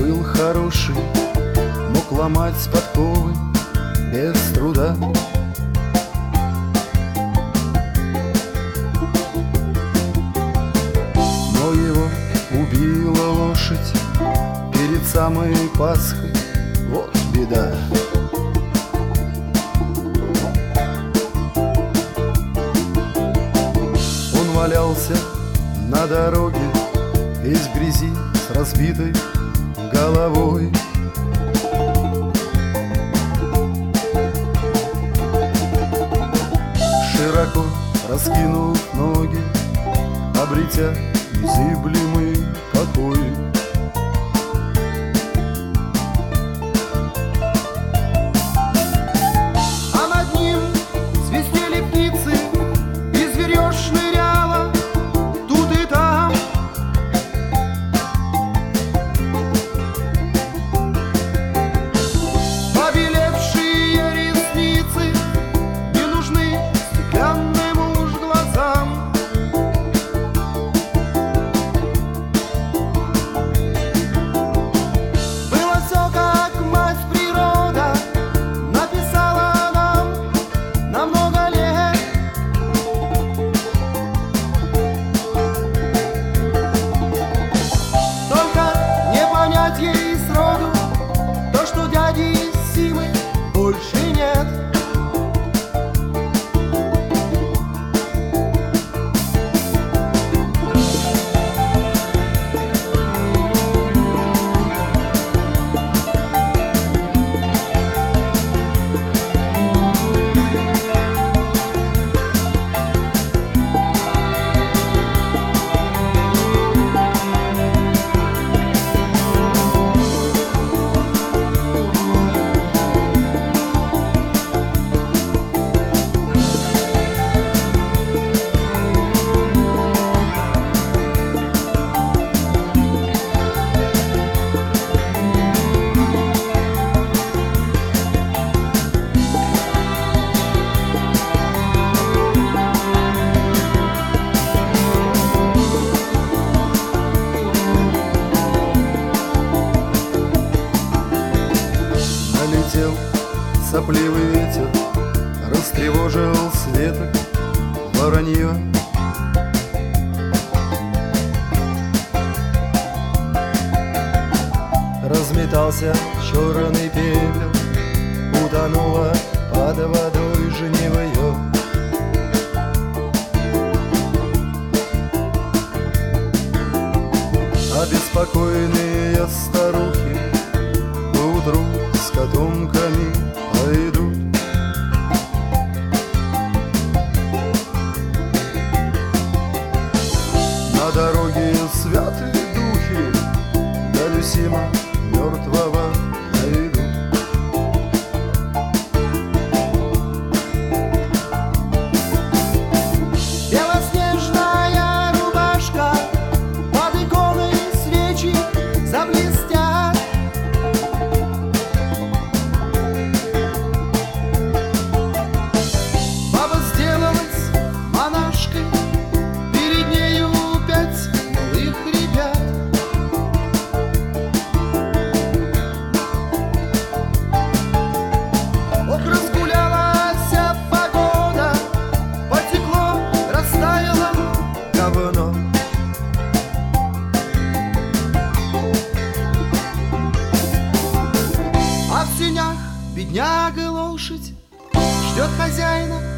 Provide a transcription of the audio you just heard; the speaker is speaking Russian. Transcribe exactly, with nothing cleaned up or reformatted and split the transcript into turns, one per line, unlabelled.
был хороший, мог ломать подковы без труда. Но его убила лошадь перед самой Пасхой, вот беда. Он валялся на дороге, весь в грязи, с разбитой головой. Широко раскинув ноги, обретя незыблемый покой.
А над ним свистели птицы, и зверье шныряло тут и там. Побелевшие ресницы не нужны стеклянным уж глазам. Было все, как мать природа написала нам на много лет. Только не понять ей сроду то, что дяди Симы больше нет.
Налетел сопливый ветер, растревожил с веток воронье. Разметался черный пепел, утонула под водой жнивье. Обеспокоенные старухи поутру с котомками пойдут. На дороге святые духи дядю Сима мертвого найдут.
Белоснежная рубашка, под иконой свечи заблестят. Баба сделалась монашкой, перед нею пять малых ребят. Ох, разгулялась погода, потекло, растаяло
Говно.
а в сенях бедняга лошадь ждет хозяина